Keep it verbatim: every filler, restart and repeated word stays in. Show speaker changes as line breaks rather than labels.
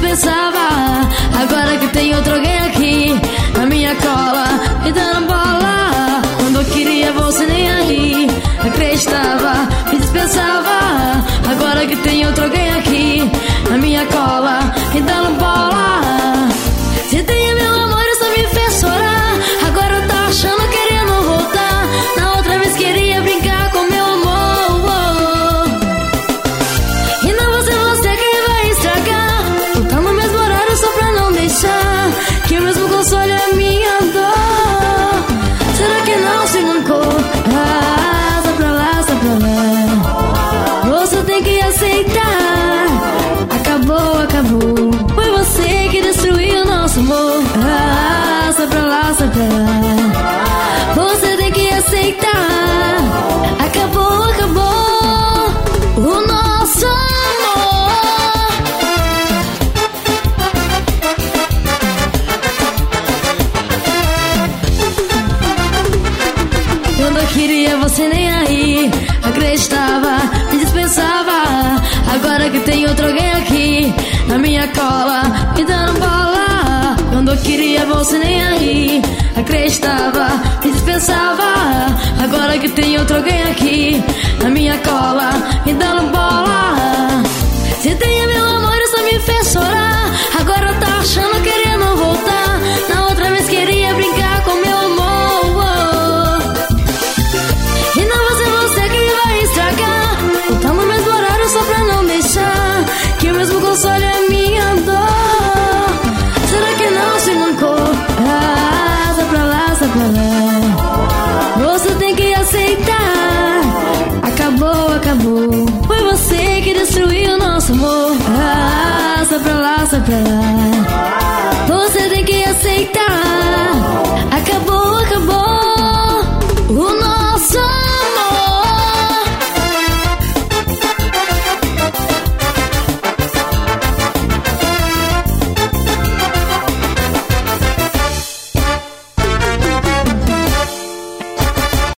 dispensava. Agora que tem outro alguém aqui na minha cola, me dando bola. Quando eu queria você nem aí acreditava, me dispensava. Agora que tem outro alguém aqui na minha cola, me dando bola. Se tem meu amor, só me fez chorar. Agora tá achando, querendo voltar. Na outra vez queria brincar com meu amor. E não vai ser você quem vai estragar. Voltar no mesmo horário só pra não deixar que o mesmo console é minha dor. Será que não se mancou? Ah, sai pra lá, sai pra lá. Você tem que aceitar. Acabou, acabou. Foi você que destruiu nosso amor. Ah, sai pra lá, sai pra lá. Você tem que aceitar. Acabou, acabou o nosso amor. Quando eu queria você nem aí acreditava, me dispensava. Agora que tem outro alguém aqui na minha cola, me dando bola. Quando eu queria você nem aí acreditava, me dispensava. Agora que tem outro alguém aqui na minha cola, me dando bola. Se tem meu amor, só me fez chorar. Agora tá achando, querendo voltar. Na outra vez queria brincar com meu amor. E não vai ser você quem vai estragar. Voltar no mesmo horário só pra não deixar que o mesmo console é minha dor. Será que não se mancou? Ah, sai pra lá, sai pra lá. Você tem que aceitar. Acabou, acabou. Foi você que destruiu nosso amor. Ah, sai pra lá, sai pra lá. Você tem que aceitar.